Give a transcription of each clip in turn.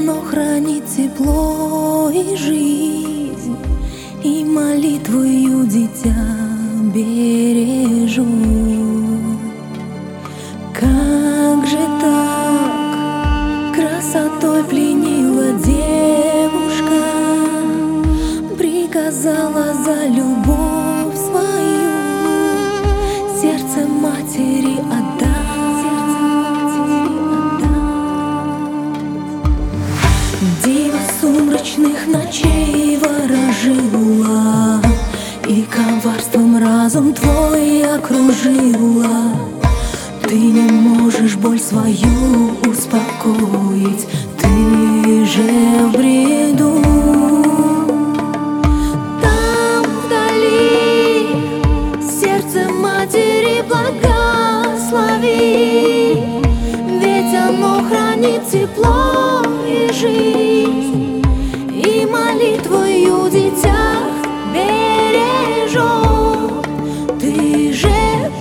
оно хранит тепло и жизнь, и молитвою дитя бережет. Как же так красотой пленила девушка, приказала за любовь свою сердце матери отдать. Дива сумрачных ночей ворожила, и коварством разум твой окружила. Ты не можешь боль свою успокоить, ты же в бреду. Там вдали сердце матери благослови, ведь оно хранит тепло и жизнь, и молитвою дитя бережет. Ты же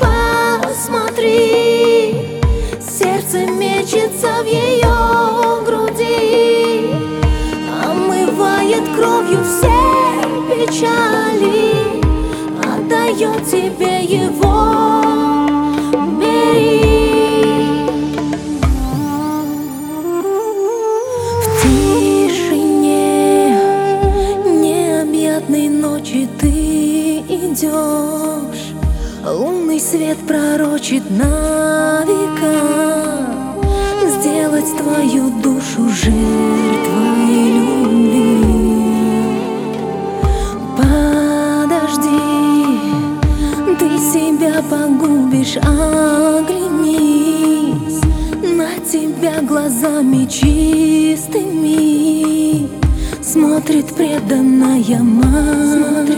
посмотри, сердце мечется в ее груди, омывает кровью все печали, отдает тебе его. Бери. В тишине необъятной ночи ты идешь, лунный свет пророчит на века сделать твою душу жертвой любви. Подожди, ты себя погубишь, оглянись, на тебя глазами чистыми смотрит преданная мать.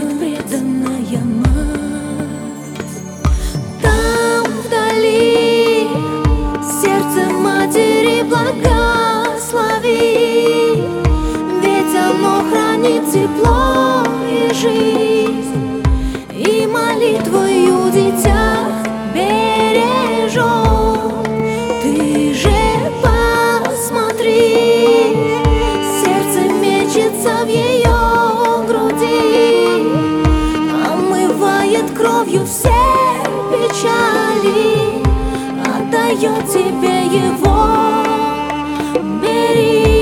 Там вдали сердце матери благослови, ведь оно хранит тепло и жизнь, и молитвою дитя бережет. Ты же посмотри, сердце мечется в ее груди, омывает кровью все печали, отдает тебе его. Бери.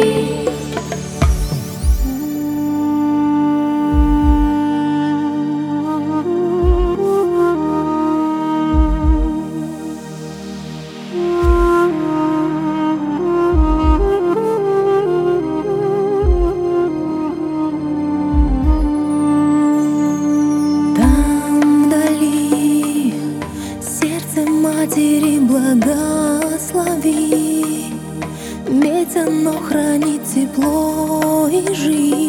Матери благослови, ведь оно хранит тепло и жизнь.